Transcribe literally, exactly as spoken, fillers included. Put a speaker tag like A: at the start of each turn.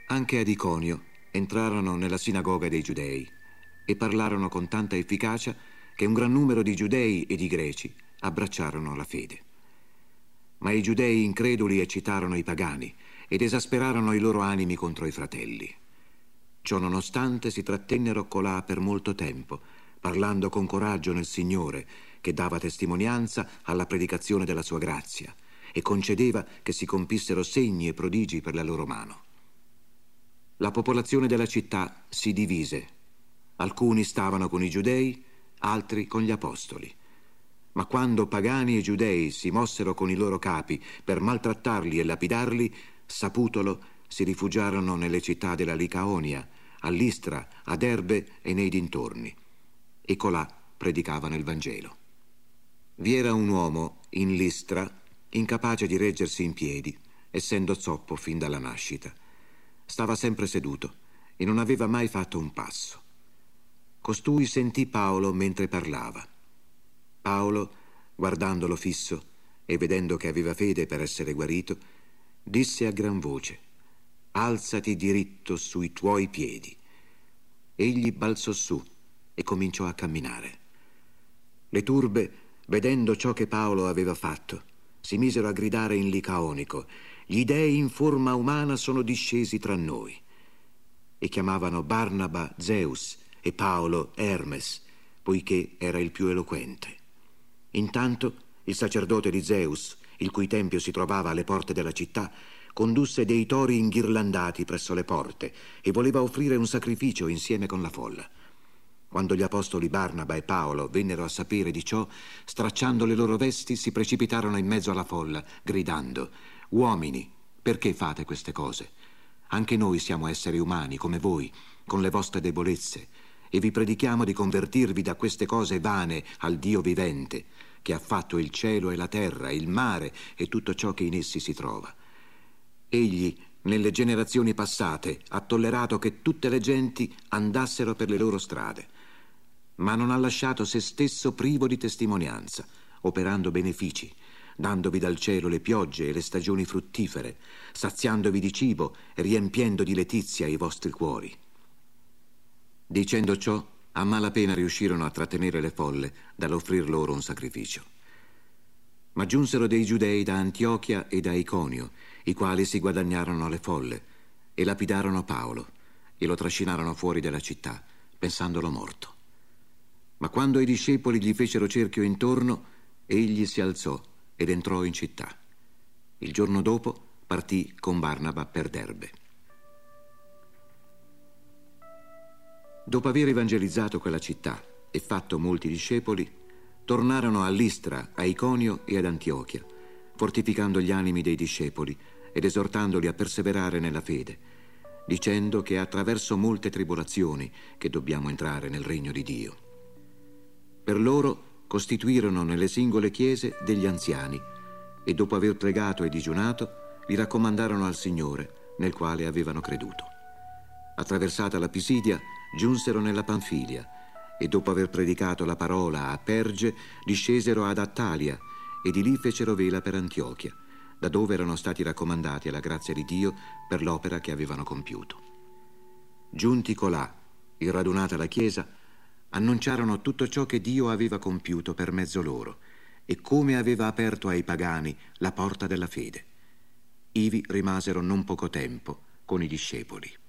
A: Anche ad Iconio entrarono nella sinagoga dei Giudei e parlarono con tanta efficacia che un gran numero di Giudei e di Greci abbracciarono la fede. Ma i Giudei increduli eccitarono i pagani ed esasperarono i loro animi contro i fratelli. Ciò nonostante si trattennero colà per molto tempo, parlando con coraggio nel Signore, che dava testimonianza alla predicazione della sua grazia e concedeva che si compissero segni e prodigi per la loro mano. La popolazione della città si divise. Alcuni stavano con i Giudei, altri con gli apostoli. Ma quando pagani e giudei si mossero con i loro capi per maltrattarli e lapidarli, saputolo, si rifugiarono nelle città della Licaonia, a Listra, a Derbe e nei dintorni, e colà predicavano il Vangelo. Vi era un uomo in Listra incapace di reggersi in piedi, essendo zoppo fin dalla nascita. Stava sempre seduto e non aveva mai fatto un passo. Costui sentì Paolo mentre parlava. Paolo, guardandolo fisso e vedendo che aveva fede per essere guarito, disse a gran voce: «Alzati diritto sui tuoi piedi». Egli balzò su e cominciò a camminare. Le turbe, vedendo ciò che Paolo aveva fatto, si misero a gridare in licaonico: «Gli dei in forma umana sono discesi tra noi». E chiamavano Barnaba Zeus e Paolo Hermes, poiché era il più eloquente. Intanto il sacerdote di Zeus, il cui tempio si trovava alle porte della città, condusse dei tori inghirlandati presso le porte e voleva offrire un sacrificio insieme con la folla. Quando gli apostoli Barnaba e Paolo vennero a sapere di ciò, stracciando le loro vesti, si precipitarono in mezzo alla folla, gridando: «Uomini, perché fate queste cose? Anche noi siamo esseri umani come voi, con le vostre debolezze, e vi predichiamo di convertirvi da queste cose vane al Dio vivente, che ha fatto il cielo e la terra, il mare e tutto ciò che in essi si trova. Egli, nelle generazioni passate, ha tollerato che tutte le genti andassero per le loro strade, ma non ha lasciato se stesso privo di testimonianza, operando benefici, dandovi dal cielo le piogge e le stagioni fruttifere, saziandovi di cibo e riempiendo di letizia i vostri cuori». Dicendo ciò, a malapena riuscirono a trattenere le folle dall'offrir loro un sacrificio. Ma giunsero dei giudei da Antiochia e da Iconio, i quali si guadagnarono le folle e lapidarono Paolo e lo trascinarono fuori della città, pensandolo morto. Ma quando i discepoli gli fecero cerchio intorno, egli si alzò ed entrò in città. Il giorno dopo partì con Barnaba per Derbe. Dopo aver evangelizzato quella città e fatto molti discepoli, tornarono a Listra, a Iconio e ad Antiochia, fortificando gli animi dei discepoli ed esortandoli a perseverare nella fede, dicendo che è attraverso molte tribolazioni che dobbiamo entrare nel regno di Dio. Per loro costituirono nelle singole chiese degli anziani e dopo aver pregato e digiunato li raccomandarono al Signore, nel quale avevano creduto. Attraversata la Pisidia, giunsero nella Panfilia e dopo aver predicato la parola a Perge discesero ad Attalia e di lì fecero vela per Antiochia, da dove erano stati raccomandati alla grazia di Dio per l'opera che avevano compiuto. Giunti colà e radunata la Chiesa, annunciarono tutto ciò che Dio aveva compiuto per mezzo loro e come aveva aperto ai pagani la porta della fede. Ivi rimasero non poco tempo con i discepoli.